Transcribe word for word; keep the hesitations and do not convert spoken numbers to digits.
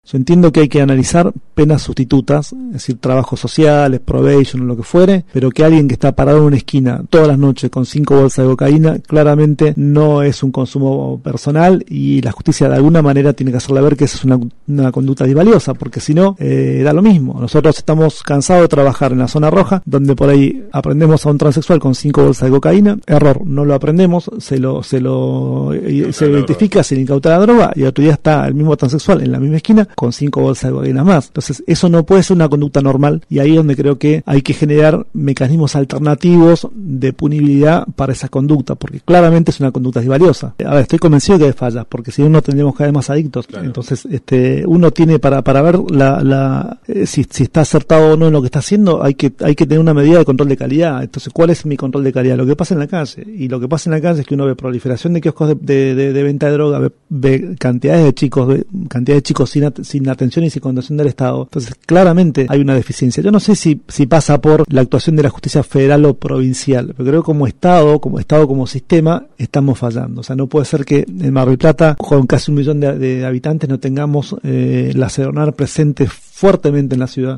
Yo entiendo que hay que analizar penas sustitutas, es decir, trabajos sociales, probation o lo que fuere, pero que alguien que está parado en una esquina todas las noches con cinco bolsas de cocaína, claramente no es un consumo personal, y la justicia de alguna manera tiene que hacerle ver que esa es una, una conducta disvaliosa, porque si no, eh, da lo mismo. Nosotros estamos cansados de trabajar en la zona roja, donde por ahí aprendemos a un transexual con cinco bolsas de cocaína, error, no lo aprendemos, se lo se lo se identifica, se le incauta la droga, y otro día está el mismo transexual en la misma esquina con cinco bolsas de cocaína más. Entonces eso no puede ser una conducta normal, y ahí es donde creo que hay que generar mecanismos alternativos de punibilidad para esa conducta, porque claramente es una conducta disvaliosa. A ver, estoy convencido que hay fallas, porque si no, no tendríamos cada vez más adictos. Claro. Entonces este uno tiene para para ver la, la eh, si, si está acertado o no en lo que está haciendo, hay que hay que tener una medida de control de calidad. Entonces, ¿cuál es mi control de calidad? Lo que pasa en la calle. Y lo que pasa en la calle es que uno ve proliferación de kioscos de, de, de, de venta de droga, ve, ve cantidades de chicos, ve cantidades de chicos sin, at- sin atención y sin conducción del Estado. Entonces, claramente hay una deficiencia. Yo no sé si, si pasa por la actuación de la justicia federal o provincial, pero creo que como Estado, como Estado, como sistema, estamos fallando. O sea, no puede ser que en Mar del Plata, con casi un millón de, de habitantes, no tengamos eh, la Sedonar presente fuertemente en la ciudad.